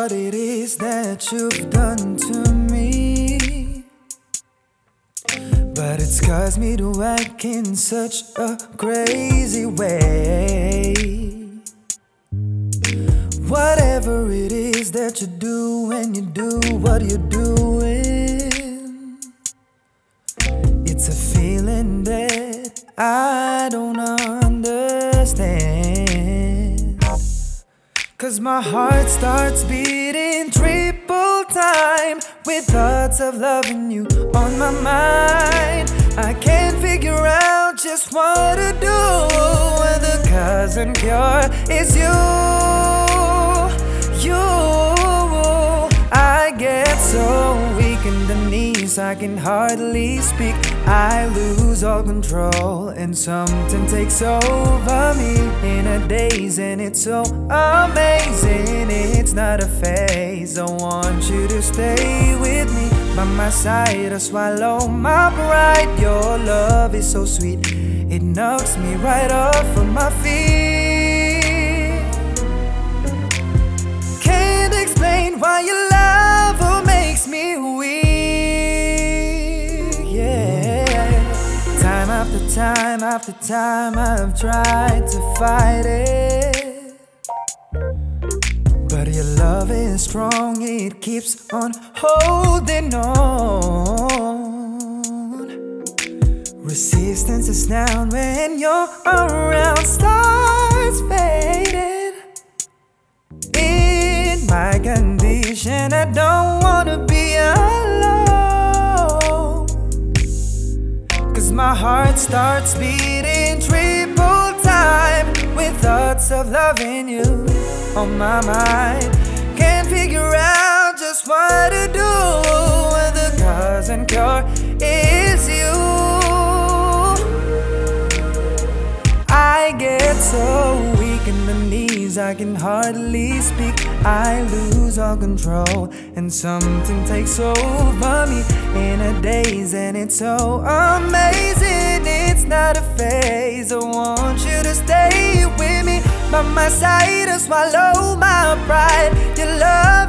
what it is that you've done to me, but it's caused me to act in such a crazy way. Whatever it is that you do when you do what you're doing, it's a feeling that I don't understand. 'Cause my heart starts beating triple time with thoughts of loving you on my mind. I can't figure out just what to do. The cause and cure is you. I get so weak in the knees, I can hardly speak. I lose all control and something takes over me in a daze, and it's so amazing. It's not a phase. I want you to stay with me by my side. I swallow my pride. Your love is so sweet, it knocks me right off of my feet. Can't explain why your love makes me weak, yeah. Time after time after time I've tried to fight it, but your love is strong, it keeps on holding on. Resistance is down when you're around, starts fading. In my condition, I don't wanna be alone, 'cause my heart starts beating triple time with thoughts of loving you on my mind. Can't figure out just what to do. The cause and cure is you. I get so weak in the knees, I can hardly speak. I lose all control and something takes over me in a daze, and it's so amazing. It's not a phase. I want you to stay with me by my side and swallow my pride. Your love